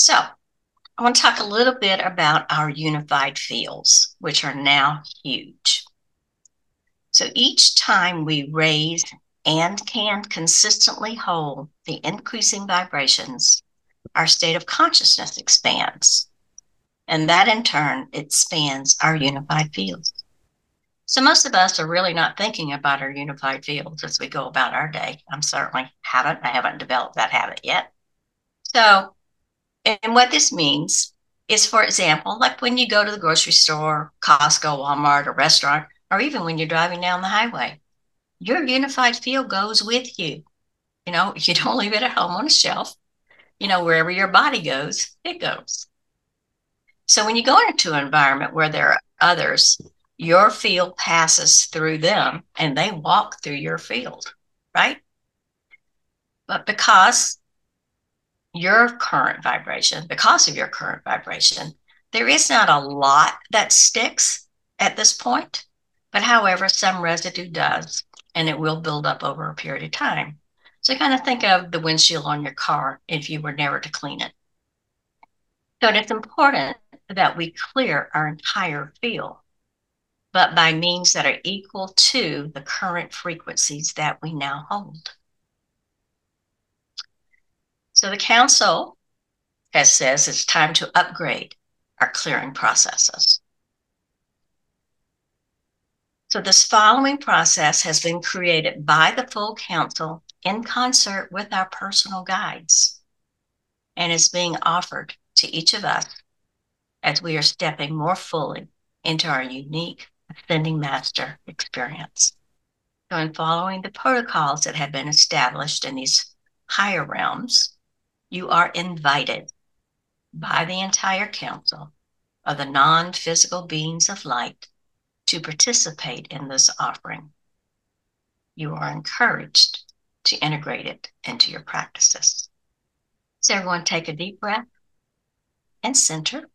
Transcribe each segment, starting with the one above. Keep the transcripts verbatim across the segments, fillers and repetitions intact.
So I want to talk a little bit about our unified fields, which are now huge. So each time we raise and can consistently hold the increasing vibrations, our state of consciousness expands. And that in turn expands our unified fields. So most of us are really not thinking about our unified fields as we go about our day. I'm certainly haven't. I haven't developed that habit yet. So, and what this means is, for example, like when you go to the grocery store, Costco, Walmart, a restaurant, or even when you're driving down the highway, your unified field goes with you. You know, you don't leave it at home on a shelf. You know, wherever your body goes, it goes. So when you go into an environment where there are others, your field passes through them and they walk through your field, right? But because your current vibration, because of your current vibration, there is not a lot that sticks at this point. But however, some residue does, and it will build up over a period of time. So kind of think of the windshield on your car if you were never to clean it. So it's important that we clear our entire field, but by means that are equal to the current frequencies that we now hold. So the council has says it's time to upgrade our clearing processes. So this following process has been created by the full council in concert with our personal guides and is being offered to each of us as we are stepping more fully into our unique Ascending Master experience. So in following the protocols that have been established in these higher realms, you are invited by the entire council of the non-physical beings of light to participate in this offering. You are encouraged to integrate it into your practices. So everyone take a deep breath and center.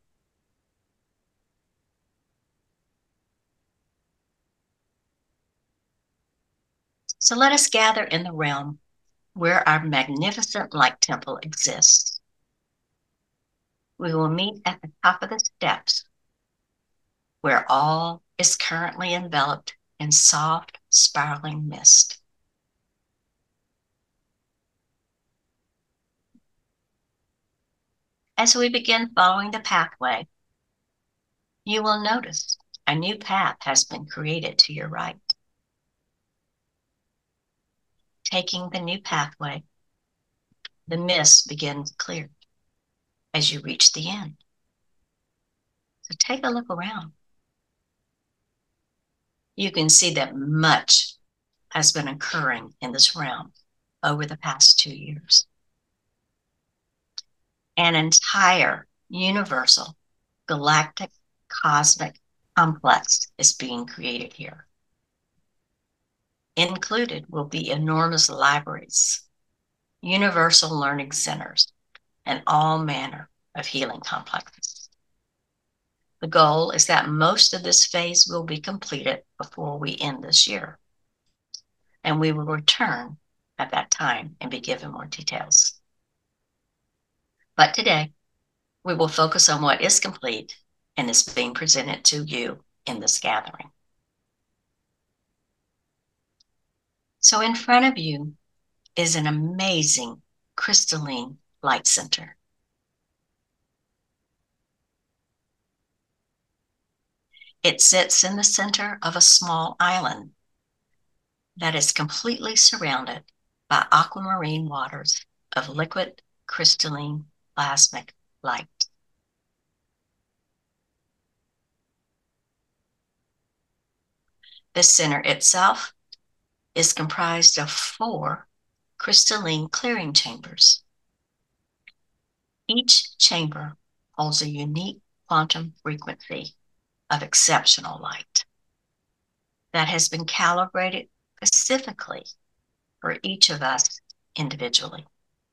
So let us gather in the realm where our magnificent light temple exists. We will meet at the top of the steps where all is currently enveloped in soft, spiraling mist. As we begin following the pathway, you will notice a new path has been created to your right. Taking the new pathway, the mist begins to clear as you reach the end. So take a look around. You can see that much has been occurring in this realm over the past two years. An entire universal, galactic, cosmic complex is being created here. Included will be enormous libraries, universal learning centers, and all manner of healing complexes. The goal is that most of this phase will be completed before we end this year, and we will return at that time and be given more details. But today, we will focus on what is complete and is being presented to you in this gathering. So in front of you is an amazing crystalline light center. It sits in the center of a small island that is completely surrounded by aquamarine waters of liquid crystalline plasmic light. The center itself is comprised of four crystalline clearing chambers. Each chamber holds a unique quantum frequency of exceptional light that has been calibrated specifically for each of us individually.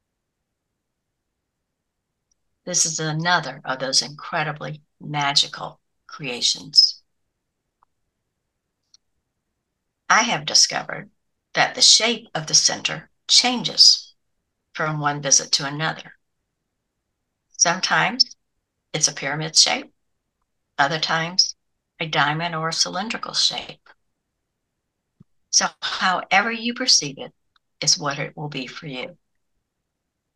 This is another of those incredibly magical creations. I have discovered that the shape of the center changes from one visit to another. Sometimes it's a pyramid shape, other times a diamond or a cylindrical shape. So however you perceive it is what it will be for you.